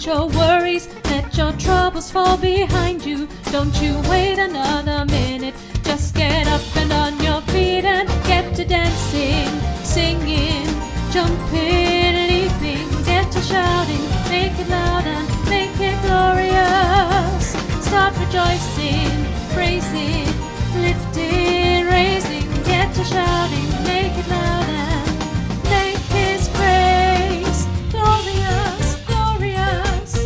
your worries, let your troubles fall behind you. Don't you wait another minute, just get up and on your feet and get to dancing, singing, jumping, leaping, get to shouting, make it loud and make it glorious. Start rejoicing, praising, lifting, raising, get to shouting, make it loud and make His praise glorious, glorious.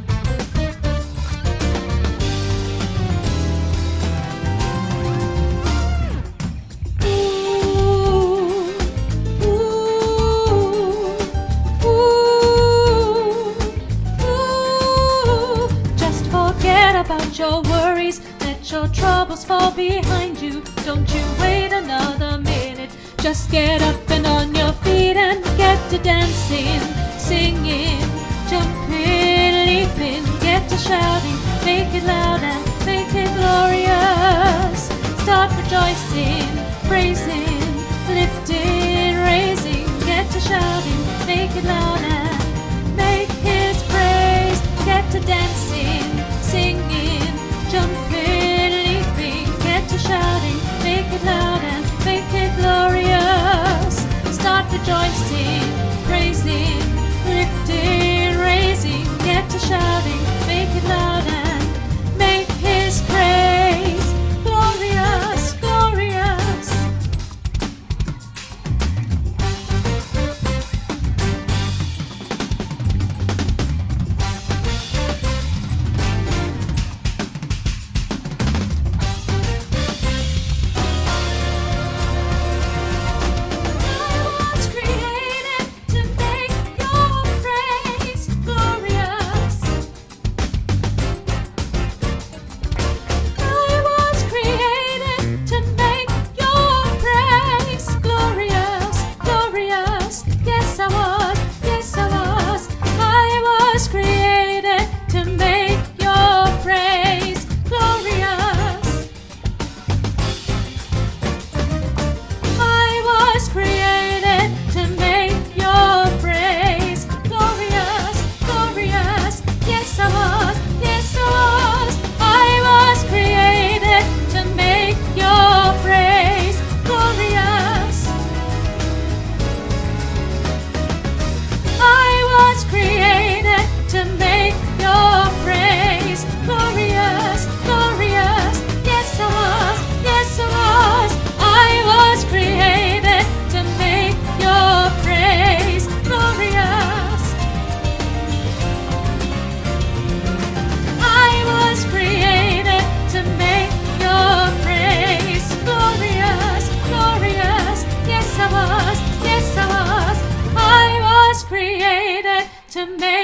Ooh, ooh, ooh, ooh. Just forget about your worries, let your troubles fall behind you. Don't you wait another minute, just get up and on your feet and get to dancing, singing, jumping, leaping, get to shouting, make it loud and make it glorious. Start rejoicing, praising, lifting, raising, get to shouting, make it loud and make His praise. Get to dancing, singing, jumping, leaping, get to shouting, make it loud and make it glorious. Start rejoicing, praising, lifting, raising, get to shouting, make it loud and make His praise glorious, glorious. To make